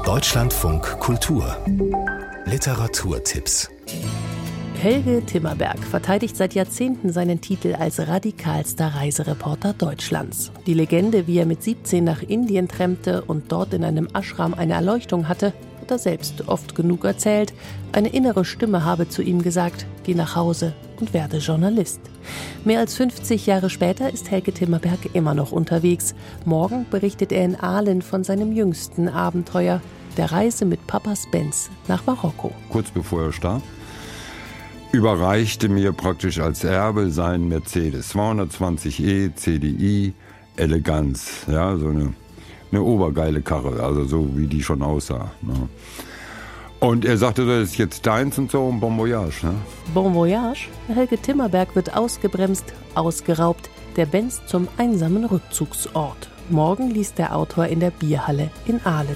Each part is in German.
Deutschlandfunk Kultur Literaturtipps. Helge Timmerberg verteidigt seit Jahrzehnten seinen Titel als radikalster Reisereporter Deutschlands. Die Legende, wie er mit 17 nach Indien trennte und dort in einem Ashram eine Erleuchtung hatte, hat er selbst oft genug erzählt. Eine innere Stimme habe zu ihm gesagt: Geh nach Hause und werde Journalist. Mehr als 50 Jahre später ist Helge Timmerberg immer noch unterwegs. Morgen berichtet er in Aalen von seinem jüngsten Abenteuer, der Reise mit Papas Benz nach Marokko. Kurz bevor er starb, überreichte mir praktisch als Erbe seinen Mercedes 220e CDI Eleganz, ja, so eine obergeile Karre, also so wie die schon aussah. Ne? Und er sagte, das ist jetzt deins und so, ein Bon Voyage. Ne? Bon Voyage? Helge Timmerberg wird ausgebremst, ausgeraubt, der Benz zum einsamen Rückzugsort. Morgen liest der Autor in der Bierhalle in Aalen.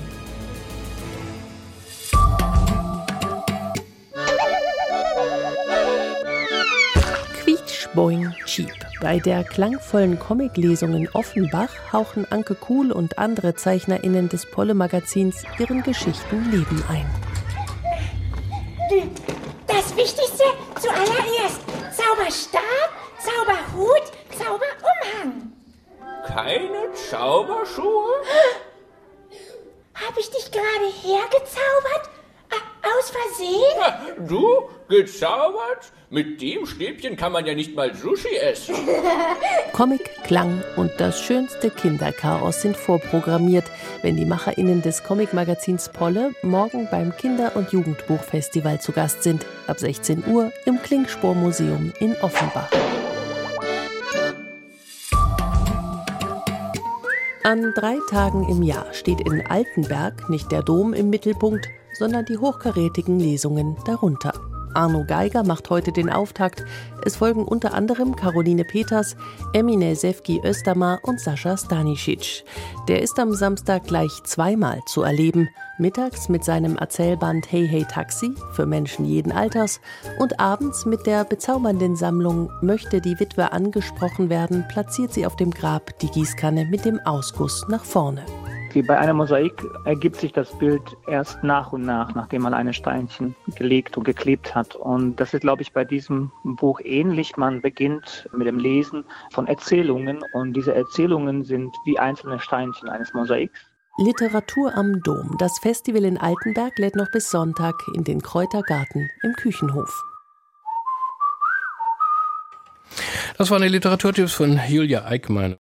Boing Cheap. Bei der klangvollen Comiclesung in Offenbach hauchen Anke Kuhl und andere ZeichnerInnen des Polle-Magazins ihren Geschichten Leben ein. Das Wichtigste zuallererst: sauber Stab, sauber Hut, sauber Umhang. Keine Zauberschuhe? Hab ich dich gerade hergezaubert? Aus Versehen? Ja, du? Gezaubert? Mit dem Stäbchen kann man ja nicht mal Sushi essen. Comic, Klang und das schönste Kinderchaos sind vorprogrammiert, wenn die MacherInnen des Comic-Magazins Polle morgen beim Kinder- und Jugendbuchfestival zu Gast sind. Ab 16 Uhr im Klingspor-Museum in Offenbach. An 3 Tagen im Jahr steht in Altenberg nicht der Dom im Mittelpunkt, sondern die hochkarätigen Lesungen darunter. Arno Geiger macht heute den Auftakt. Es folgen unter anderem Caroline Peters, Emine Sevgi Özdamar und Sascha Stanisic. Der ist am Samstag gleich zweimal zu erleben. Mittags mit seinem Erzählband Hey Hey Taxi für Menschen jeden Alters und abends mit der bezaubernden Sammlung Möchte die Witwe angesprochen werden, platziert sie auf dem Grab die Gießkanne mit dem Ausguss nach vorne. Wie bei einer Mosaik ergibt sich das Bild erst nach und nach, nachdem man eine Steinchen gelegt und geklebt hat. Und das ist, glaube ich, bei diesem Buch ähnlich. Man beginnt mit dem Lesen von Erzählungen und diese Erzählungen sind wie einzelne Steinchen eines Mosaiks. Literatur am Dom. Das Festival in Altenberg lädt noch bis Sonntag in den Kräutergarten im Küchenhof. Das waren die Literaturtipps von Julia Eickmann.